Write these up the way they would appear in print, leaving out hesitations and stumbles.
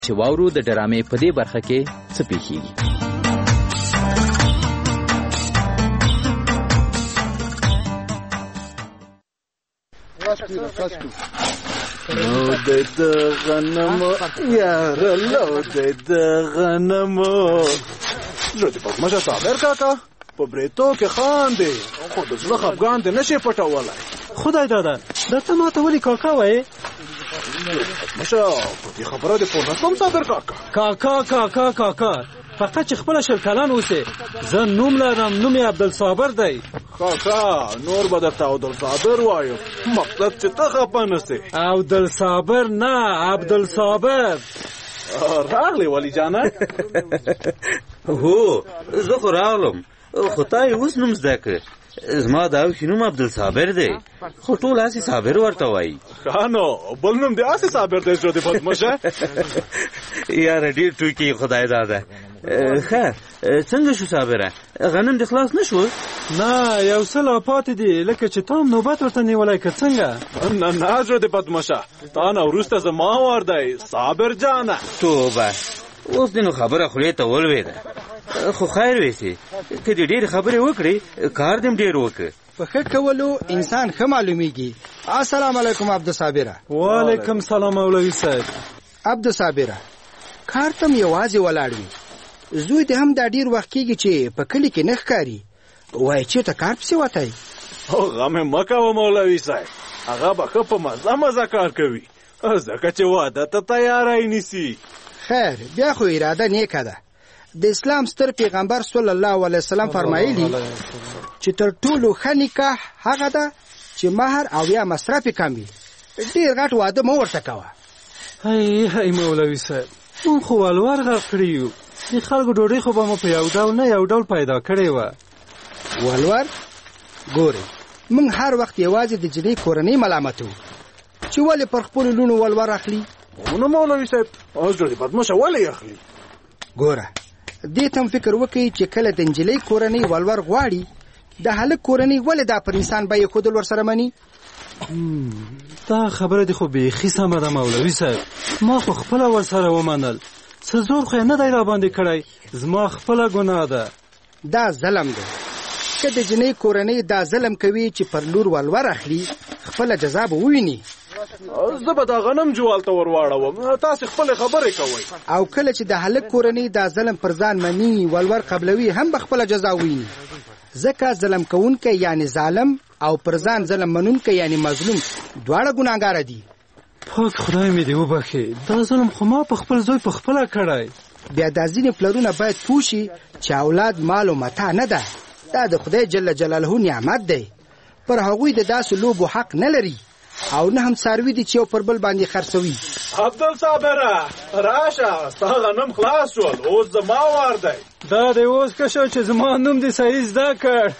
چې واورو د ډرامې په دې برخه کې څه پیښیږي. لو د غنمو یاره لو د غنمو ژوندي پدمشه صابر کاکا په بریتو کې خاندې خو د زړه خفګان دې نشي پټولی. خدای دادا دا ته ماته ولې کاکا وایې؟ پدمشه په دې خبره دې پوه نه شوم صابر کاکا. کاکا فقط چې خپله 20 کلن اوسې. زه نوم لرم، نوم یې عبدالصابر دی. کاکا نور به درته عبدالصابر وایم، مقصد چې ته خفه نسې. عبدالصابر نه، عبدالصابر. راغلی ولی جانه؟ هو زه خو راغلم، خو تا یې اوس نوم زده کړ. زما د اوښي نوم عبدالصابر دی، خو ټول هسې صابر ورته وایي. ښه نو بل نوم دې هسې صابر دی ژوندي پدمشه. یاره ډېر ټوکې خدای داده. ښه څنګه شو صابره، غنم دې خلاص نه شو؟ نه یو څه لا پاتې دي، لکه چې تا هم نوبت ورته نیولی که څنګه؟ نه ژوندي پدمشه، تا نه وروسته زما وار دی صابر جانه. توبه اوس دې نو خبره خولې ته ولوېده، خو خیر ویسې که دې ډېرې خبرې وکړې کار دې هم ډېر وکړه. په ښه کولو انسان ښه معلومیږي. السلام علیکم عبدالصابره. وعلیکم سلام مولوي صاحب. عبدالصابره کار ته م یوازې ولاړ وي، زوی دې هم دا ډېر وخت کېږي چې په کلي کې نه ښکاري، وایي چېرته کار پسې وتی؟ غم یې مه کوه مولوي صاحب، هغه به ښه په مزه کار کوي ځکه چې واده ته تیاری نیسي. خیر بیا خو اراده نیکه ده. د اسلام ستر پیغمبر صلی الله علیه وسلم فرمایلی چې تر ټولو ښه نکاح هغه ده چې مهر او یا مصرف یې کم وي. ډېر غټ واده مه ورته کوه. هی مولوي صاحب، مونږ خو ولور غرق کړي یو، د خلکو ډوډۍ خو به مو په یو ډول نه یو ډول پیدا کړې وه. ولور ګورئ، مونږ هر وخت یوازې د جنۍ کورنۍ ملامتو چې ولې پر خپلو لوڼو ولور اخلي. نو مولوي صاحب اوس ژوندي پدمشه ولې اخلي؟ ګوره دې ته هم فکر وکړئ چې کله د نجلۍ کورنۍ ولور غواړي، د هلک کورنۍ ولې دا پر انسان به ایښودل ورسره مني؟ دا خبره دې خو بیخي سمه ده مولوي صاحب، ما خو خپله ورسره ومنل، څه زور خو یې نه دی راباندې کړی، زما خپله ګناه ده. دا ظلم دی. که د جنۍ کورنۍ دا ظلم کوي چې پر لور ولور اخلي، خپله جزا به وویني. زه به دا غنم جوال ته ورواړوم، تاسې خپلې خبرې کوئ. او کله چې د هلک کورنۍ دا ظلم پر ځان مني، ولور قبلوي، هم به خپله جزا وویني. ځکه ظلم کوونکی یعنی ظالم او پر ځان ظلم منونکی یعنی مظلوم دواړه ګناهګاره دي. پاک خدای مې دې وبخښي، دا ظلم خو ما په خپل زوی په خپله کړی. بیا دا ځینې پلرونه باید پوه شي چې اولاد مال و متاع نه ده، دا د خدای جل جلاله نعمت دی. پر هغوی د داسې لوبو حق نه لري او نه هم څاروي دي چې یو پر بل باندې خرڅوي. عبدالصابره راشه، ستا غنم خلاص شول، اوس زما وار دی. دا دې اوس ښه شو چې زما نوم دې صحیح زده کړ.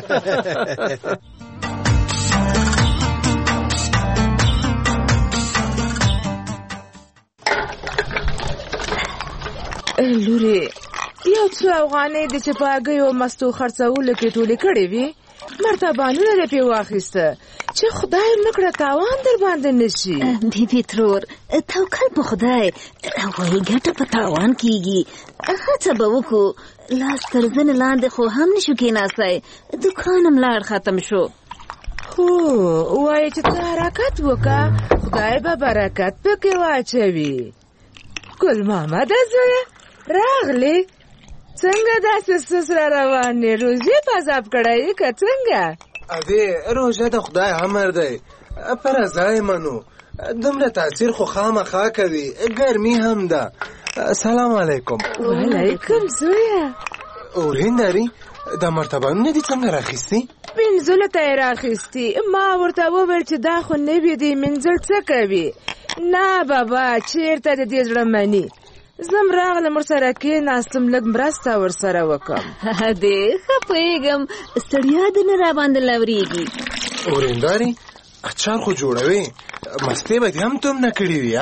لورې یو څو افغانۍ دې چې په هګیو مستو خرڅولو کې ټولې کړې وي، مرتبانونه دې پې واخیسته چې خدای مه کړه تاوان در باندې نشي. بیبي ترور توکل په خدای، وایي ګټه په تاوان کېږي. هڅه به وکړو، لاس تر زنې لاندې خو هم نشو کېناستی، دوکان هم لاړ ختم شو. هو وایي چې ته حرکت وکړه، خدای به برکت پکې واچوي. ګل محمده زویه راغلې، څنګه داسې سوس را روانې، روزې په عذاب کړی که څنګه؟ اوی روژه د خدای امر دی، پر ځای منو، دومره تاثیر خو خامخا کوي، ګرمي هم ده. سلام علیکم. وعلیکم زویه. اورېنداري دا مرتبانونه دي څنګه راخیستي؟ منځلو ته یې راخیستي. ما ورته وویل چې دا خو نوي دي، منځل څه کوي؟ نه بابا چېرته د دې زړه مني. زم راغلم ورسره کېناستم، لږ مرسته ورسره وکړم. دې ښه پوهېږم، ستړیا دې نه راباندې لورېږي. اورېنداري اچار خو جوړوي، مستې به دې هم تومنه کړې وي؟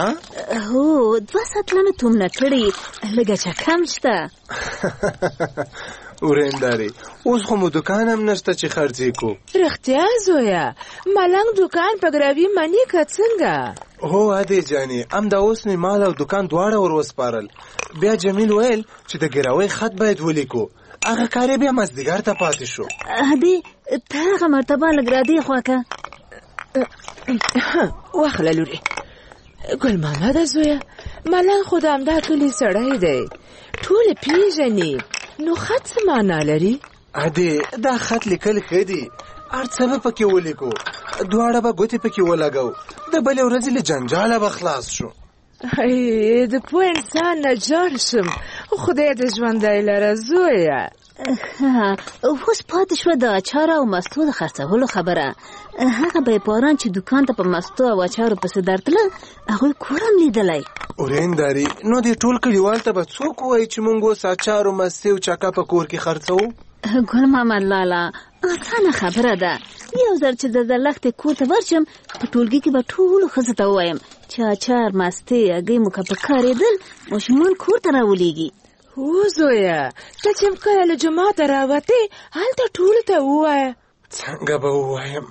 هو 2 سطلانه تومنه کړې، لږه چکه هم شته. ورېندارې اوس خو مو دوکان هم نشته چې خرڅې کو. رښتیا زویه ملنګ دوکان په ګروي منی که څنګه؟ هو ادې جانې همدا اوس مې مال او دوکان دواړه ور وسپارل. بیا جمیل ویل چې د ګروۍ خط باید ولیکو. هغه کار یې بیا مازدیګر ته پاتې شو. ادې ته هغه مرتبه لږ رادې خوا که. واخله لورې. ګل محمده زویه ملنګ خو د همدا کلي سړی دی، ټول پیژني، نو خط څه معنا لري؟ ادې دا خط لیکل ښه دي، هر څه به پکې ولیکو، دواړه به ګوتې پکې ولګو، د بلې ورځې له جنجاله به خلاص شو. د پوه انسان نه جوړ شم، خدای دې ژوندی لره زویه. اوس پاتې شوه د اچارو او مستو د خرڅولو خبره. هغه بیپاران چې دوکان ته په مستو او اچارو پسې درتله هغوی کور هم لیدلی. ورېندارې نو دې ټول کلیوال ته به څوک ووایي چې موږ اوس اچارو مستې او چکه په کور کې خرڅوو؟ ګل محمد لالا اسانه خبره ده. یو ځل چې د لښتې کور ته ورشم په ټولګي کې به ټولو ښځو ته ووایم چې اچار مستې هګۍ مو که په کارېدل ماشومان کور ته راولېږي. هو زویه ته چې کله له جوماته راوتې هلته ټولو ته ووایه. څنګه به ووایم؟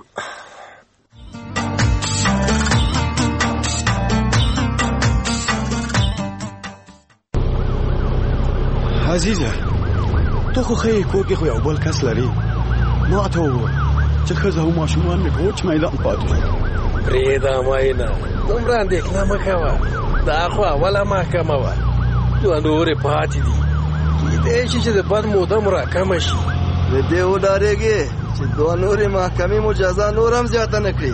عزیزه ته خو ښه کور کې خو یو بل کس لري، ما ته ووایه چې ښځه او ماشومان مې په وچ میدان پاتې شو. پرېږده ماینه دومره اندېښنه مه کوه، دا خو اوله محکمه وه، دوه نورې پاتې دي، کیدای شي چې د بد موده مو راکمه شي. د دې وډارېږې چې دوه نورې محکمې مو جزا نور هم زیاته نه کړي.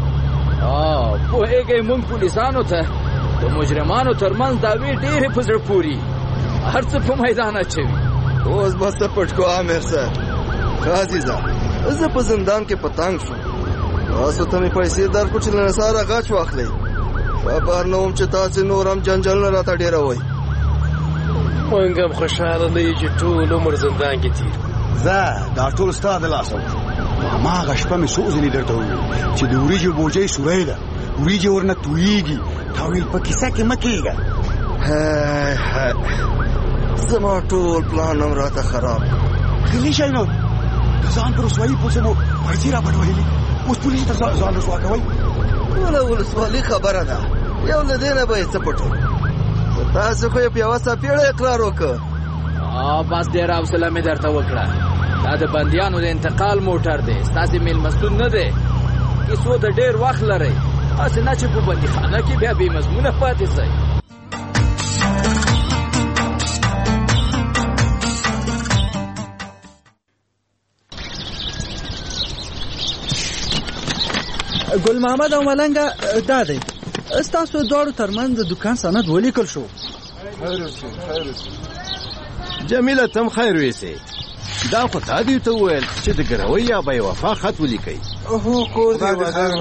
پوهېږئ موږ پولیسانو ته د مجرمانو ترمنځ دعوې ډېرې په زړه پوري، هر څه په میدان اچوي. اوس به څه پټ کو عامر صاحب؟ ښه عزیزه زه په زندان کې پتنګ شوم، تاسو ته مې پیسې درکړو چې له نثاره غچ واخلئ. خبر نه وم چې تاسې نور هم جنجالونه راته ډېروئ. موږ هم خوشحاله نه یو چې ټول عمر زندان کې تېر زه دا ټول ستا د لاسه وم. هماغه شپه مې څو ځلې درته وویل چې د وریجو بوجۍ سوری ده، وریجې ورنه تویېږي، تا ویل په کیسه کې مه کېږه. زما ټول پلان هم راته خراب غلی شئ نو، د ځان په رسوایي پسې مو پیسې را بډوهلې، اوس پولیسو ته ځان رسوا کوئ. ټوله ولسوالي خبره ده، یو له دې نه به یې څه پټو. تاسو خو یې په یوه څپېړه اقرار وکړ. بس ډېره حوصله مې درته وکړه، دا د بندیانو د انتقال موټر دی، ستاسې میلمستون نه دی. کیسو ته ډېر وخت لرئ، هسې نه چې په بندیخانه کې بیا بې مضمونه پاتې شئ. ګل محمد او ملنګه دا دی ستاسو دواړو ترمنځ د دوکان سند ولیکل شو. جمیله تم خیر ویسې، دا خو تا دې ته وویل چې د ګروۍ یا بې وفا خط ولیکئ. هو کور دې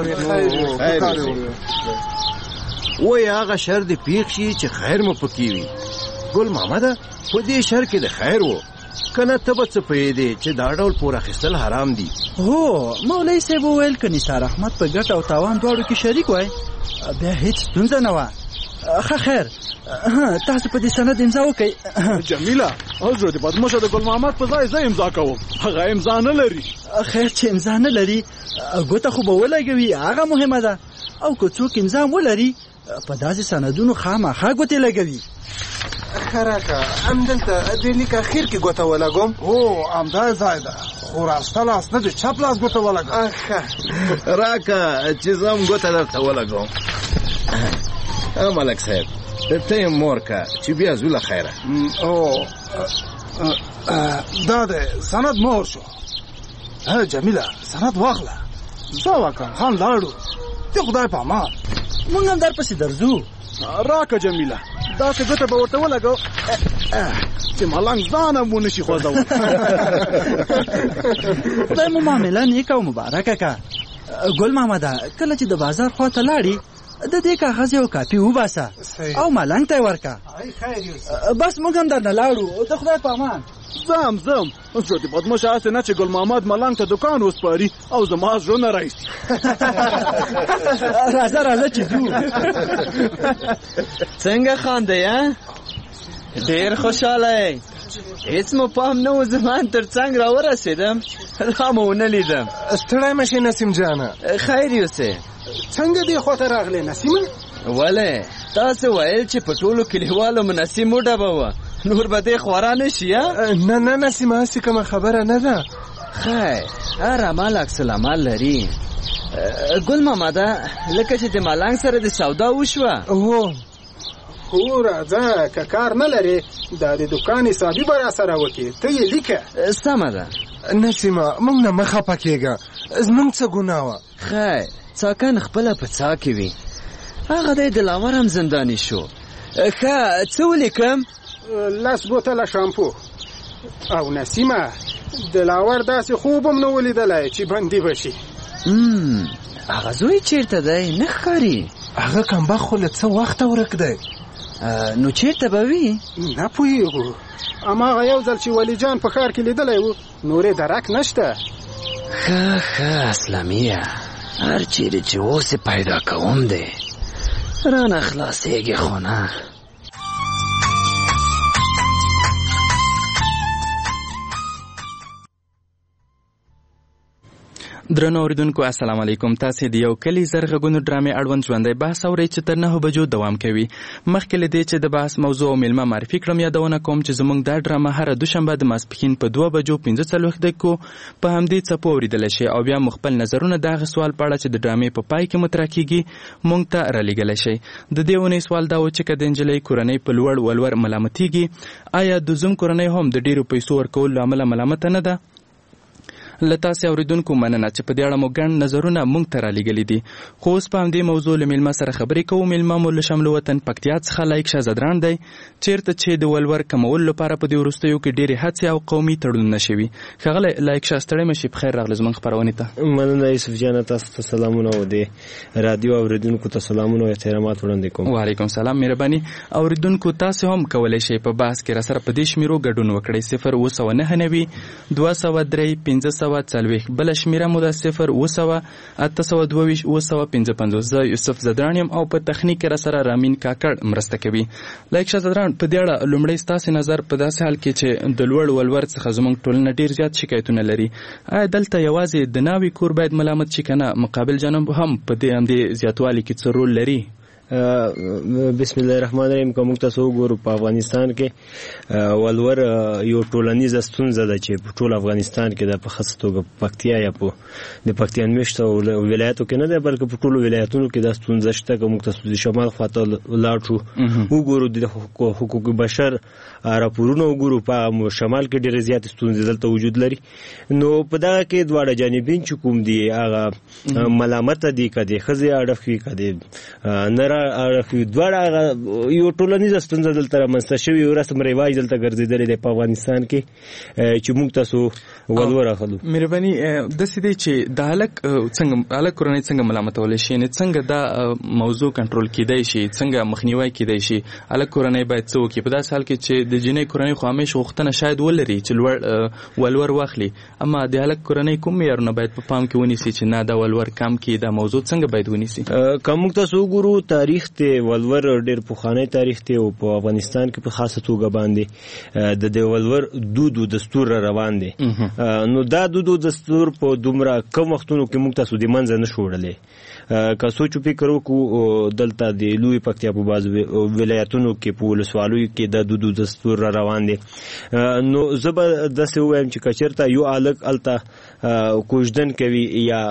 وایي هغه شر دې پیښ شي چې خیر مو پکې وي. ګل محمده په دې شر کې د خیر و کنه ته به څه پوهېدې چې دا ډول پور اخیستل حرام دي؟ هو مولوي صاحب وویل که نثار احمد په ګټه او تاوان دواړو کې شریک وای بیا هیڅ ستونزه نه وه. ښه خیر تاسو په دې سند امضا وکئ. جمیله حضرت بدمشه د ګل محمد په ځای زه امضا کوم، هغه امضا نه لري. خیر چې امضا نه لري ګوته خو به ولګوي، هغه مهمه ده. او که څوک امضا هم ولري په داسې سندونو خامخا ګوتې لګوي. خراکه همدلته دې لیک اخر کې ګوته ولګوم. هو همدا ځای ده، خو راسته لاس نه د چپ لاس ګوته ولګوم. راکه چې زه هم ګوته درته ولګوم. ملک صاحب ته یې مور که چې بیا زو له خیره. دا دی سند مور شو. جمیله سند واخله، زه واکم خان لاړو، د خدای په امان. موږ هم در پسې درځو. راکه جمیله داسې ګوته به ورته ولګو چې ملنګ ځان هم ونه شي خوځولی. خدای مو معامله نیکه او مبارکه که. ګل محمده کله چې د بازار خوا ته لاړې د دې کاغذ یو کاپي وباسه او ملنګ ته یې ورکه. بس موږ هم درنه لاړو، د خدای په امان. زم زړه دې بدمشه هسې نه چې ګل محمد ملنګ ته دوکان وسپاري او زما زړه رایسي. راځه چې ځو. څنګه خاندئ؟ ډېر خوشحاله یې. هیڅ مو پام نه و زمان تر څنګ راورسېدم لا مو ونه لیدم. ستړی مه شې نسیم جانه. خیر یوسې. څنګه دې خواته راغلې نسیمه؟ ولې تاسو ویل چې په ټولو کلیوالو مو نسیم وډبوه نور به دې خورا نه شي؟ نه نسیمه هسې کومه خبره نه ده. خیر هر عمل عکس العمل لري. ګل مامده لکه چې د ملنګ سره د سودا وشوه. خو راځه که کار نه لرې دا د دکان حسابي به را سره وکړې ته یې لیکه. سمه ده نسیمه موږ نه مه خفه کېږه زموږ څه ګناه وه. خیر څاکن خپله په څا کې وي هغه دی دلاور هم زنداني شو. ښه څه ولیکم؟ 10 بوتله شامپو. او نسیمه دلاور داسې خوب هم نه ولیدلی چې بندي بشي. هغه زوی چیرته دی نه ښکاري؟ هغه کمبخت خو له څه وخته ورک دی. نو چیرته به وي؟ نه پوهېږو هماغه یو ځل چې ولی جان په ښار کې لیدلی و نورې درک نشته. ښه اسلامیه هر چیرې چې اوس پیدا کوم دی رانه خلاصېږي خو نه. درنو اوریدونکو السلام علیکم. تاسې د یو کلی زرغږونو ډرامې اړوند ژوندی بحث اورئ چې تر 9 بجو دوام کوي. مخکې له دې چې د بحث موضوع او میلمه معرفي کړم یادونه کوم چې زموږ دا ډرامه هره دوشنبه د ماسپښین په 2 بجو 45 دقیقو په همدې څپو اوریدلی شئ او بیا مو خپل نظرونه د هغه سوال په اړه چې د ډرامې په پای کې مطرح کیږي موږ ته رالیږلی شئ. د دې اونۍ سوال دا و چې که د نجلۍ کورنۍ په لوړ ولور ملامتیږي آیا د زوم کورنۍ هم د ډیرو پیسو ورکولو له امله ملامته نه ده؟ له تاسې اوریدونکو مننه چې په دې اړه مو ګڼ نظرونه موږ ته رالیږلي دي. خو اوس په همدې موضوع له میلمه سره خبرې کوو. میلمه مو له شمله وطن پکتیا څخه لایق شاه زدران دی چیرته چې د ولور کمولو لپاره په دې وروستیو کې ډېرې هڅې او قومي تړونونه شوي. ښاغلی لایق شاه ستړی مه شي په خیر راغلی زموږ خپرونې ته. مننه یوسف جانه تاسو ته سلامونه او د رادیو اوریدونکو ته سلامونه او احترامات وړاندې کوم. وعلیکم سلام مهرباني. اوریدونکو تاسو هم کولی شئ په بحث کې راسره په دې شمیرو ګډون وکړئ 0999 203 540 بل شمیره مو ده 0 822 855. زه یوسف زدران یم او په تخنیک کې راسره رامین کاکړ مرسته کوي. لایک شاه زدران په دې اړه لومړی ستاسې نظر په داسې حال کې چې د لوړ ولور څخه زموږ ټولنه ډېر زیات شکایتونه لري آیا دلته یوازې د ناوې کور باید ملامت شي که نه مقابل جانب هم په دې همدې زیاتوالي کې څه رول لري؟ بسم الله الرحمن الرحیم. که موږ تاسو وګورو په افغانستان کې ولور یو ټولنیزه ستونزه ده چې په ټول افغانستان کې د په خاصه توګه پکتیا یا په د پکتیا میشته ولایتو کې نه ده بلکې په ټولو ولایتونو کې دا ستونزه شته. که موږ تاسو د شمال خواته ولاړ شو وګورو د حقوق بشر راپورونه وګورو په شمال کې ډېرې زیاتې ستونزې دلته وجود لري. نو په دغه کې دواړه جانبین چې کوم دي هغه ملامته دي که د ښځې اړخ وي که د نر دواړه یو ټولنیزه ستونزه دلته رامنځته شوې یو رسم رواج دلته ګرځېدلی دی په افغانستان کې چې موږ تاسو ولور اخلو. مهرباني داسې دی چې د هلک کورنۍ څنګه ملامتولی شي یعنې څنګه دا موضوع کنټرول کیدی شي څنګه مخنیوی کیدی شي هلک کورنۍ باید څه وکړي په داسې حال کې چې د جینۍ کورنۍ خو همیش غوښتنه شاید ولري چې لوړ ولور واخلي اما د هلک کورنۍ کوم معیارونه باید په پام کې ونیسي چې نه دا ولور کم کړي دا موضوع څنګه باید ونیسي؟ که موږ تاسو وګورو تاریخ دی ولور ډېر پخوانی تاریخ دی او په افغانستان کې په خاصه توګه باندې د ولور دود او دستور را روان دی. نو دا دود او دستور په دومره کم وختونو کې موږ تاسو د منځه نه شو وړلی. که سوچ و فکر وکړو دلته د لوی پکتیا په بعضو ولایتونو کې په ولسوالیو کې د دود او دستور را روان دی. نو زه به داسې ووایم چې که چېرته یو هلک هلته کوژدن کوي یا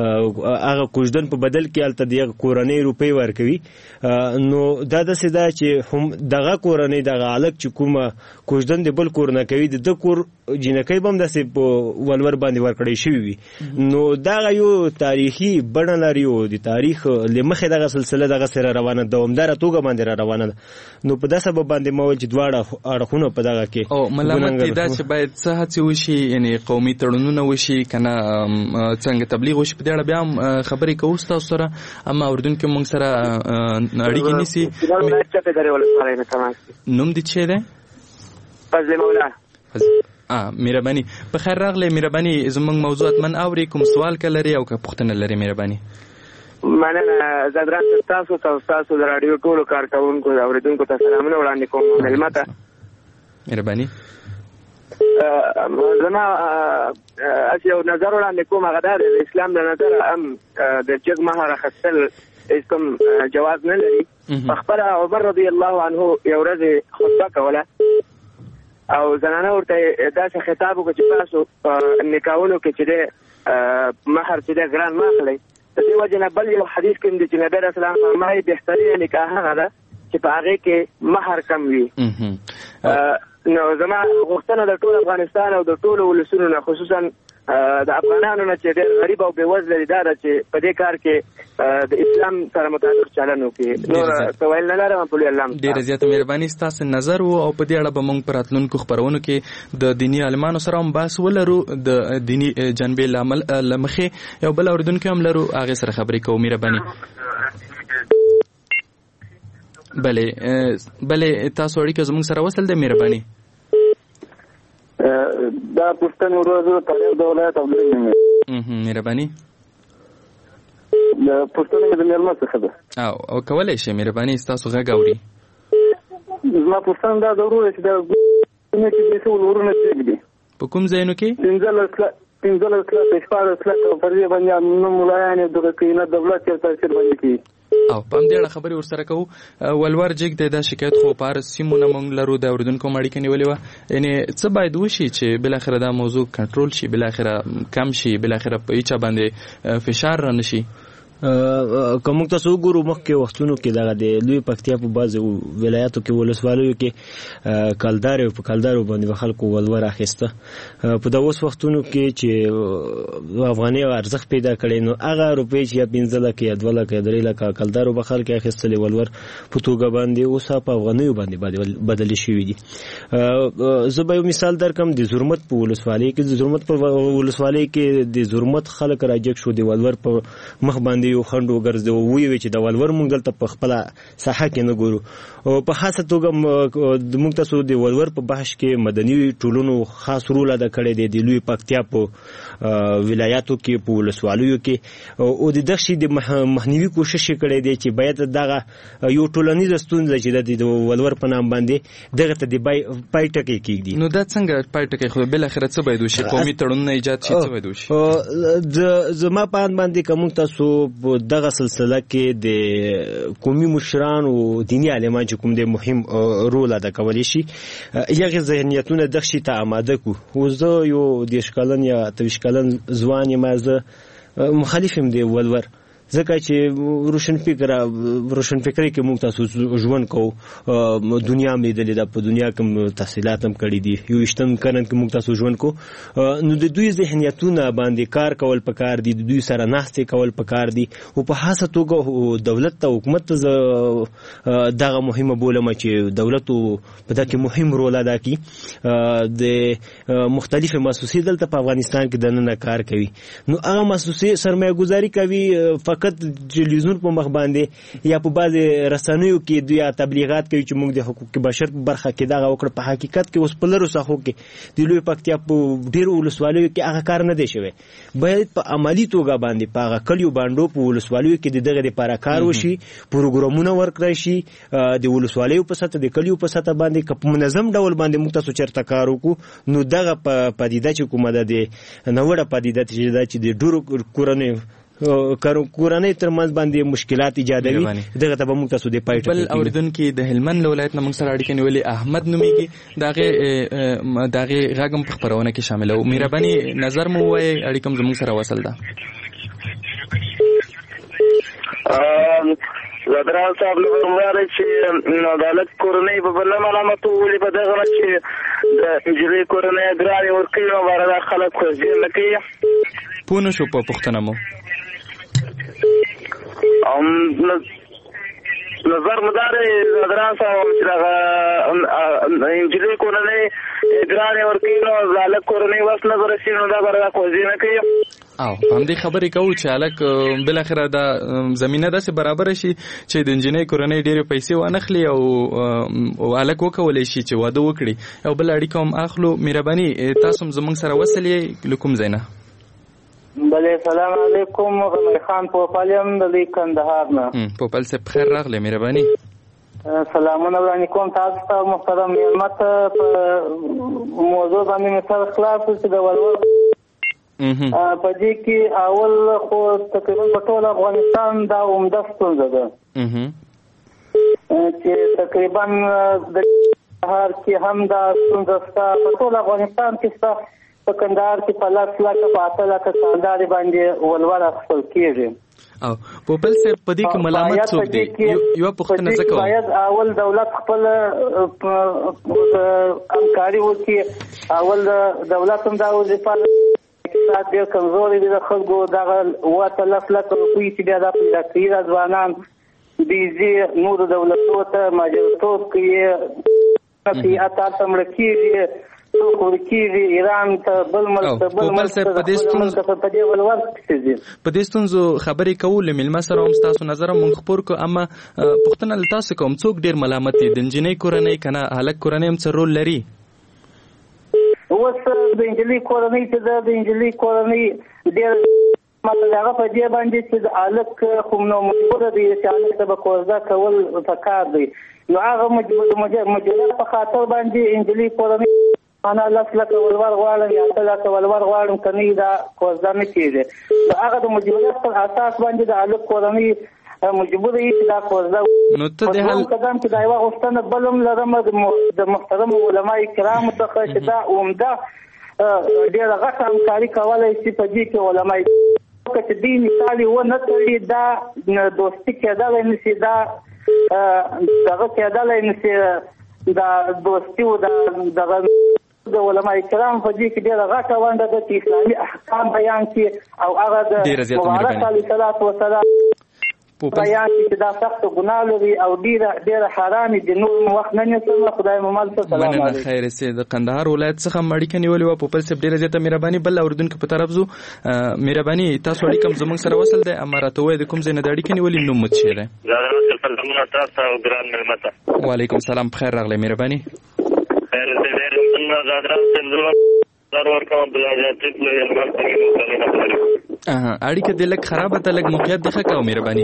هغه کوژدن په بدل کې هلته د هغه کورنۍ روپۍ ورکوي نو دا داسې ده چې هم دغه کورنۍ دغه هلک چې کومه کوژدن د بل کور نه کوي د ده کور جینکۍ به هم داسې په ولور باندې ورکړی شوي وي. نو دغه یو تاریخي بڼه لري او د تاریخ له مخې دغه سلسله دغسې را روانه دوامداره توګه باندې را روانه ده. نو په دا سبب باندې ما ویل چې دواړه اړخونه په دغه کې او ملامت دی دا چې باید څه هڅې وشي یعنې قومي تړونونه وشي که نه څنګه تبلیغ وشي په دې اړه بیا هم خبرې کوو ستاسو سره اما اردوونکي موږ سره اړیکې نیسي. نوم دې څه دی؟ فضل مولا. مهرباني په خیر راغلی. مهرباني زموږ موضوع حتما اوري کوم سوال که لري او که پوښتنه لري مهرباني. مننه زدران تاسو ته تاسو د راډیو ټولو کارکوونکو او اوریدونکو ته سلامونه وړاندې کوم مېلمه ته. مهرباني. زما یو نظر وړاندې کوم، هغه دا دی د اسلام د نظره هم د جګ مهر اخیستل هېڅ کوم جواز نه لري. پخپله عمر رضی الله عنه یو ورځ خطبه کوله او زنانه ورته داسې خطاب وکړه چې تاسو په نکاحونو کې چې دی مهر چې دی ګران مه اخلئ. د دې وجې نه بل یو حدیث کې دی چې نبي علیه السلام فرمایي بهترینه نکاح هغه ده چې په هغې کې مهر کم وي. نو زما غوښتنه د ټول افغانستان او د ټولو ولسونو نه، خصوصا د افغانانو نه چې ډېر غریب او بېوزله دي، دا ده چې په دې کار کې د اسلام سره مطابق چلن وکړي. نور څه ویل نه لرم. په لوی الله ډېره زیاته مهرباني ستاسو نظر و او په دې اړه به موږ په راتلونکو خپرونو کې د دیني عالمانو سره هم بحث ولرو، د دیني جنبې له مخې یو بل اورېدونکی هم لرو، هغې سره خبرې کوو. مهرباني. بلې تاسو اړیکه زموږ سره وصل دی. مهرباني. دا پښتنې ورځ تاریخ د ولایت عبدالله. مهرباني. د پښتنې د میلمه څخه ده او کولی شئ مهرباني ستاسو غږ اوري. زما پوښتنه دا د ورور چې د ګونې کې د څو ورونه جګ دي په کوم ځایونو کې 15 کلاس 14 کلاس پر دې باندې نو مولایانې دغه کینه دولت یې تاثیر باندې کوي او په دې اړه خبرې ورسره کوو. ولور جګ دی دا شکایت خو په سیمونه موږ لرو د اورېدونکو اړیکه نیولې وه. یعنې څه باید وشي چې بالاخره دا موضوع کنټرول شي، بالاخره کم شي، بالاخره په هیچا باندې فشار را نشي؟ که موږ تاسو وګورو مخکې وختونو کې دغه د لوی پکتیا په بعضو ولایاتو کې ولسوالیو کې کلدارو باندې خلکو ولور اخیسته. په د اوس وختونو کې چې افغاني ارزښت پیدا کړی نو هغه روپۍ چې یا 15 لکه یا 2 لکه یا 3 لکه کلدارو به خلک اخیستلې ولور په توګه باندې اوس په افغانیو باندې بدلې شوي دي. زه به یو مثال درکم د زرمت په ولسوالۍ کې، د زرمت په ولسوالۍ کې د زرمت خلک راجګ شو د ولور په مخ باندې یو خنډ وګرځي او وی چې د ولور مونږ دلته په خپل ساحه کې نه ګورو. او په خاصه توګه د مونږ تاسو د ولور په بحث کې مدني ټولنو خاص رول ادا کړی دی د لوی پکتیا په ولایاتو کې په ولسوالیو کې او د دغه شی د مخنیوي کوشش کړی دی چې باید دغه یو ټولنیز ستونزه چې د ولور په نام باندې دغه ته د پای ټکی کیږي. نو دا څنګه پای ټکی خو بل اخرت څه باید وشي؟ قومي تړونونه ایجاد شي، څه باید وشي؟ زما په اند باندې کوم تاسو په دغه سلسله کې د قومي مشران او دینی عالمان چې کوم د مهم رول ادا کولی شي یغه ذهنیتونه د شي ته آماده کو. او زه یو د اشکالن یا توشکالن ځوان یم، زه مخالف یم د ولور، ځکه چې روشنفکرۍ کې موږ تاسو ژوند کوو، دنیا مې لیدلې ده، په دنیا کې تحصیلات هم کړي دي، 21 قرن کې موږ تاسو ژوند کوو. نو د دوی ذهنیتونه باندې کار کول پکار دي، د دوی سره ناستې کول پکار دي او په خاصه توګه دولت ته حکومت ته دغه مهمه بولم چې دولت په دغه کې مهم رول ادا کړي. د مختلفو مؤسسې دلته په افغانستان کې دننه کار کوي، نو هغه مؤسسې سرمایه گذاري کوي فقط ټلویزیون په مخ باندې یا په بعض رسنیو کې دوی تبلیغات کوي چې موږ د حقوق بشر په برخه کې دغه وکړه. په حقیقت کې اوس په لرو ساحو کې د لوی پکتیا په ډیرو ولسوالیو کې هغه کار نه دی شوی. باید په عملی توګه باندې په هغه کلیو باندې په ولسوالیو کې دغه لپاره کار وشي، پروګرامونه ورکړای شي د ولسوالیو په سطح د کلیو په سطح باندې په منظم ډول باندې موږ تاسو چرته کار وکړو. نو دغه پدیده چې کومه ده د نوړه پدیده چې د ډورو کورنۍ ترمنځ باندې مشکلات ایجادوي، دغه ته به موږ تاسو د پایټ بل اوریدونکو د هلمند ولایت نه موږ سره اړیکه نیولې احمد نومیږي، دغه غږم په خبرونه کې شامل او مهرباني نظر مو وایي اړیکم زموږ سره وصل ده. زدران صاحب له ورماره چې عدالت کورنۍ په بل علامت ولې په دغه چې د انجلي کورنۍ ګرانې ورکوي او بار خلک خوځي لکه پونه شو په پښتنه مو نظر مدار زدران صاحب چې دغه انجلي کورنۍ ګرانې ورکوي نو عدالت کورنۍ وس نظر شي نو دا بار خوځي نه کوي. او هم دې خبرې کوو چې الک بل اخره دا زمينه داسې برابر شي چې د انجینر کورنۍ ډېرې پیسې وانخلي او الک وکولای شي چې واده وکړي او بل اړیکه هم اخلو. مهرباني تاسو هم زموږ سره وصلې لکم زینا. بله سلام علیکم، غمی خان پوپل یم د کندهار نه. پوپل صاحب خیر راغلی. مهرباني سلامونه وړاندې کوم تاسو ته محترم مېلمه ته په موضوع باندې مې سر خلاص کړ چې د ولور په دې کې اول خو تقریبا په ټول افغانستان دا عمده ستونزه ده چې تقریبا د هر کې هم دا ستونزه شته په ټول افغانستان کې شته. په کندهار کې په 1,00,000 په 8,00,000 کانداري باندې ولور اخیستل کېږي. او په بل سر په دې کې ملامت څوک دی؟ یو پوښتنه زه کوم. باید اول دولت خپل همکاري وکړي. اول دولت هم دا وظیفه اقتصاد ډېر کمزوری دی د خلکو دغه 8,00,000 روپۍ چې بیا دا پیدا کوي دا ځوانان بیزي نورو دولتونو ته ماجرتوب کوي اتار ته مړه کېږي څوک ورکېږي ایران ته بل ملک ته بل ملک ته په دې ولور په دې ستونزو خبرې کول مېلمه سره هم ستاسو نظر مونږ خپور کو. اما پوښتنه له تاسو کوم څوک ډېر ملامت دي؟ د نجلۍ کورنۍ که نه هلک کورنۍ هم څه رول لري؟ اوس د نجلۍ کورنۍ چې ده د نجلۍ کورنۍ ډېر مطلب هغه په دې باندې چې د هلک خو نو مجبوره دی چې هلک ته به کوزده کول پکار دی. نو هغه مجبوریت په خاطر باندې نجلۍ کورنۍ انا 10,00,000 ولور غواړم یا 8,00,000 ولور غواړم که نه دا کوزده نه کېږي. نو هغه د مجبوریت پر اساس باندې د هلک کورنۍ مجبوره یې چې دا کوزده نو ته د حل قدم کې دا یوه غوښتنه بل هم لرم د محترمو علمای کرامو څخه چې دا عمده ډېره غټه همکاري کولی شي په دې کې علمای که چې دې مثال یې ونه تړي دا دوستي کېدلی نه شي دا دغه کېدلی نه شي دا دوستي و دغه د علماء کرام په دې کې ډېره غټه ونډه ده چې اسلامي احکام بیان کړي او هغه د مبارک علیه الصلاة والسلام بیان کړي چې دا سخته ګناه لري او ډېره حرامې دي. نور مو وخت نه نیسم خدای مو مل ته سلام علیکم. خیر سي د قندهار ولایت څخه اړیکه نیولې وه په بل صاحب ډېره زیاته مهرباني. بل اورېدونکو په طرف ځو. مهرباني تاسو اړیکه هم زموږ سره وصل دی اما راته ووایئ د کوم ځای نه د اړیکې نیولې نوم مو څه دی؟ وعلیکم السلام بخیر راغلی مهرباني. اړیکه دې لږ خرابه ده لږ موقعیت دې ښه کوه مهرباني.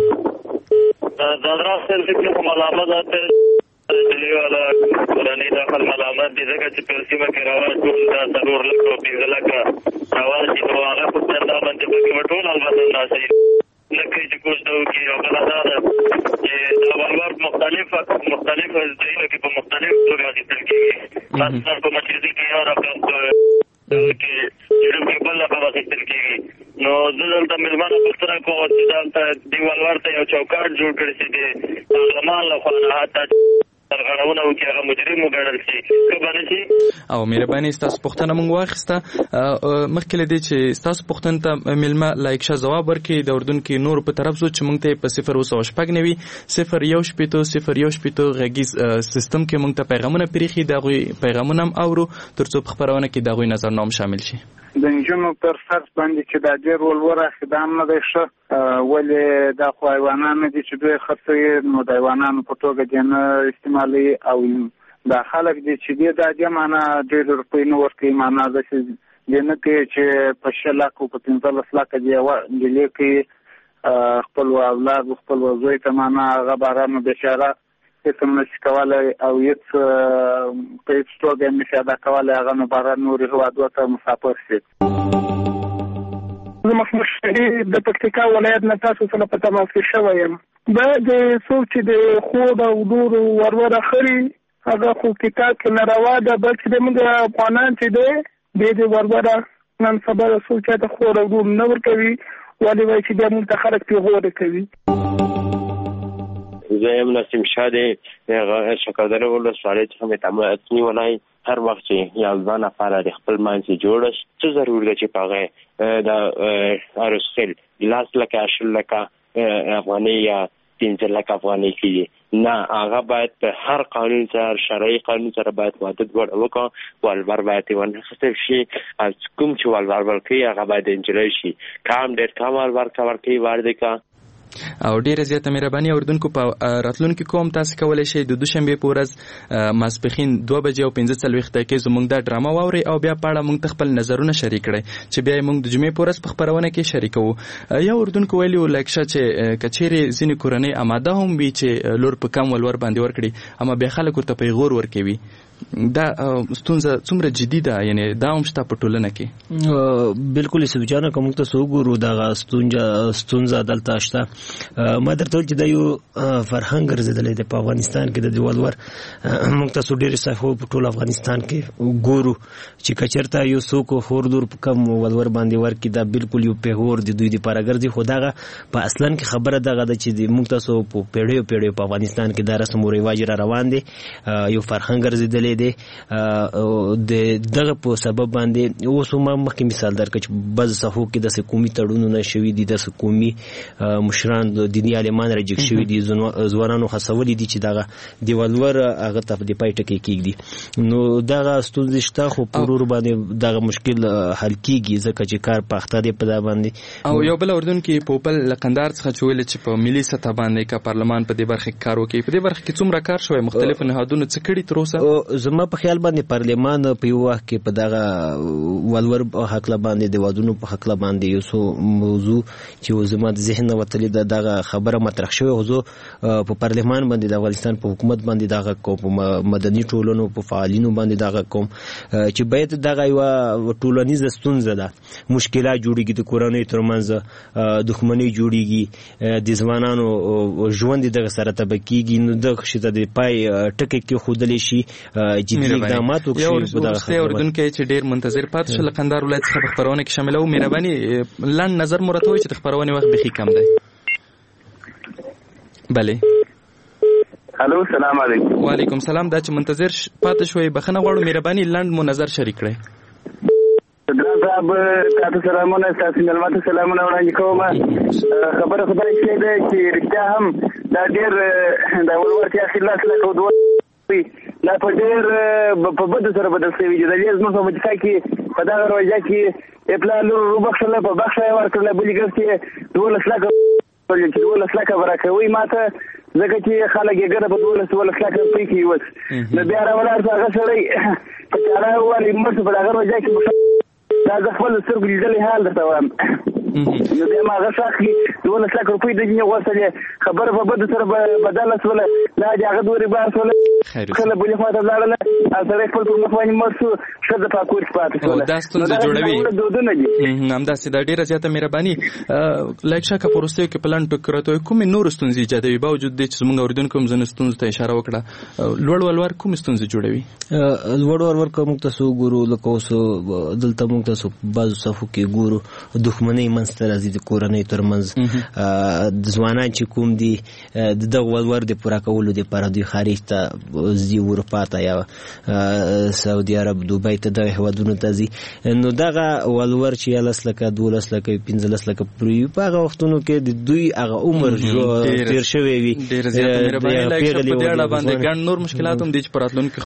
ملامت والا کورنۍ داخل ملامت دي ځکه چې په سیمه کې رواج ټول دا 4,00,000 او 15,00,000 رواج دي نو هغه په څنډه باندې پکې ټول البته ناشي لکه چې کوشش وکړي او بله دا ده چې دا ولور مختلف ځایونو کې په مختلف توګه اخیستل کېږي. مثلا په مسجدي کې یو رقم کې جنوب کې بل رقم اخیستل کېږي. نو زه دلته مېلمانه پوښتنه کوم چې دلته دې ولور ته یو چوکاټ جوړ کړی چې د پارلمان لخوا نه حتی سرغړونه وکړي هغه مجرم وګڼل شي که به نه شي. او مهرباني ستاسو پوښتنه موږ واخیسته. مخکې له دې چې ستاسو پوښتنې ته مېلمه لایق شه ځواب ورکړي د اردن کې نور په طرف ځو چې موږ ته یې په 0 0 غږیز سیستم کې موږ ته پیغامونه پرېښي د هغوی پیغامونه هم اورو تر څو په خپرونه کې د هغوی نظرونه هم شامل شي. د نجونو پر فرض باندې چې دا ډېر ولور اخیدام نه دی ښه ولې دا خو حیوانان نه دي چې دوی خرڅوي نو د حیوانانو په توګه دې نه استعمالوي او دا خلک دي چې دې دا دې معنا ډېر روپۍ نه ورکوي معنا داسې دې نه کوي چې په 6,00,000 او په 15,00,000 دې یوه نجلۍ کوي خپل اولاد خپل زوی ته معنا هغه بارانو بېچاره هېڅ هم نشي کولی او هېڅ په هېڅ توګه هم نشي ادا کولی هغه نو بهر نورو هېوادو ته مسافر شي. زه محمود شهید د پکتیکا ولایت نه تاسو سره په تماس کې شوی یم. دا د څوک چې د خوب او ډورو ورور اخلي هغه خو کتاب کې ناروا ده بلکې زموږ افغانان چې دی د وروره نن سبا څوک چې د خور او ډور نه ورکوي ولې وایي چې بیا موږ ته خلک پیغوره کوي. زه یم نسیم شاه دی شکردره ولسوالۍ څخه مې تماس نیولی. هر وخت چې یو ځوان لپاره د خپل منځ جوړ شي څه ضرور ده چې په هغه د ارسخیل 10,00,000 افغانۍ یا 15,00,000 افغانۍ کېږي نه هغه باید په هر قانون سره شرعي قانون سره باید واده دواړه وکړو ولور باید یې ونخیستل شي او کوم چې ولور ورکوي هغه باید د نجلۍ شي که هم ډېر کم ولور ورکوي ور دی که او ډیره زیاته مهرباني اوردونکو. په راتلونکي کوم تاسو کولی شئ د دوشنبه په ورځ ماسپښین 2 بجې او 15 دقیقې زموږ دا ډرامه واورئ او بیا په اړه موږ خپل نظرونه شریک کړئ چې بیا موږ د جمعې په ورځ په خپرونه کې شریکوو. یا اردوونکو ویلي و لکه چې کچېرې ځینې کورنۍ اماده هم وي چې لور په کم ولور باندې ورکړي اما بیا خلک ورته پیغور ورکوي. دا ستونزه څومره جدي ده؟ یعنی دا هم شته په ټولنه کې؟ بالکل یوسف جانه کوم ته وګورو دا ستونزه دلته شته. ما درته چې دا یو فرهنګ ګرځېدلی دی په افغانستان کې د ولور. موږ تاسو ډېرې صحو په ټول افغانستان کې ګورو چې کچرته یو څوک خور لور په کم ولور باندې ورکړي دا بالکل یو پیغور د دوی لپاره ګرځي. خو دغه په اصلا کې خبره دغه ده چې موږ تاسو په پیړیو په افغانستان کې دا رسم او رواج را روان دي. یو فرهنګ ګرځېدلی دی د دغه په سبب باندې. اوس ما مخکې مثال درکړ چې بعض صحو کې د قومي تړونونه شوي دي، د قومي مشران د دیني عالمان راجګ شوي دي، ځوانانو هڅولي دي چې دغه د ولور هغه ته د پای ټکی کېږدي. نو دغه ستونزې شته خو په ورور باندې دغه مشکل حل کېږي ځکه چې کار پخته دی په دا باندې. او یو بل اردوونکي پوپل لقندار څخه چې ویل چې په ملي سطح باندې که پارلمان په دې برخه کې کار وکړي، په دې برخه کې څومره کار شوی؟ مختلفو نهادونو څه کړي تر اوسه؟ زما په خیال باندې پارلمان په یو وخت کې په دغه ولور حق باندې د وادونو په حق باندې یو څو موضوع چې زما د ذهن وتلې دغه خبره مطرح شوی. حضور په پارلمان باندې د افغانستان په حکومت باندې دغه کوم مدني ټولنو په فعالینو باندې دغه کوم چې باید دغه یو ټولنیزه ستونزه ده، مشکلات جوړیږي د کورنۍ ترمنځ، دښمنۍ جوړیږي، د ځوانانو ژوند دغه سره تبکیږي. نو دغه شته د پای ټکی کې خودلې شي جدي اقدامات وکړي. یو ورسته اردوونکي چې ډیر منتظر پاتې شو لقندار ولایت څخه په خبرونه کې شامل وو. مهرباني لاند نظر مرته وي چې د خبرونه وخت بخي کم دی. بله الو السلام علیکم. وعلیکم السلام. دا چې منتظر پاتې شوي بخنه غواړو مهرباني لاند مو نظر شریک کړئ. ګران صاحب تاسو سلامونه، تاسو ملمت سلامونه وړاندې کوم. خبره خدای شي ده چې رښتیا هم دا ډیر د ولورتیا خلاص لکه دوه لا په ډېر په بده سره بدل شوي دي. د دې زموږ په مجلس کې په دغه روژه کې اپلا لور وبخښله په بخښه یې ورکړله، بلې ګز کې 12 لکه چې 12 لکه به راکوي ماته ځکه چې خلک یې ګډه په 12 لکه روپۍ کې یوس. نو بیا راولاړ شو هغه سړی چې چاره ووالي مړ شو په دغه روژه کې. دا زه خپل سترګو لیدلی حال درته وایم. نو بیا ما هغه شخص کې 12 لکه روپۍ د جینې غوښتلې، خبره په بده سره بدله شوله. لا د هغه دورې بار شوله، کله بلې خوا ته لاړله، سړی خپل پر مخ باندې مړ شو، ښځه په کور کې پاتې شوله. دا ستونزه جوړوي. همداسې دا ډېره زیاته مهرباني. لږ شکه په وروستیو کې په لنډ ټکو راته وایي کومې نورې ستونزې ایجادوي باوجود دی چې زموږ اورېدونکو هم ځینو ستونزو ته اشاره وکړه. لوړ ولور کومې ستونزې جوړوي؟ لوړ ولور که موږ تاسو وګورو لکه اوس دلته موږ تاسو بعضو صفو کې ګورو دښمنۍ منځته راځي د کورنۍ ترمنځ. ځوانان چې کوم دي د دغه ولور د پوره کولو دپاره دوی خارج ته ځي، اروپا ته یا سعودي عرب دوبۍ ته دغه هېوادونو ته ځي. نو دغه ولور چې 11 لکه 12 لکه 15 لکه پورې په هغه وختونو کې د دوی هغه عمر تېر شوی وي. ډېره زیاته مهرباني. لکه په دې اړه باندې ګڼ نور مشکلات هم دي چې په راتلونکي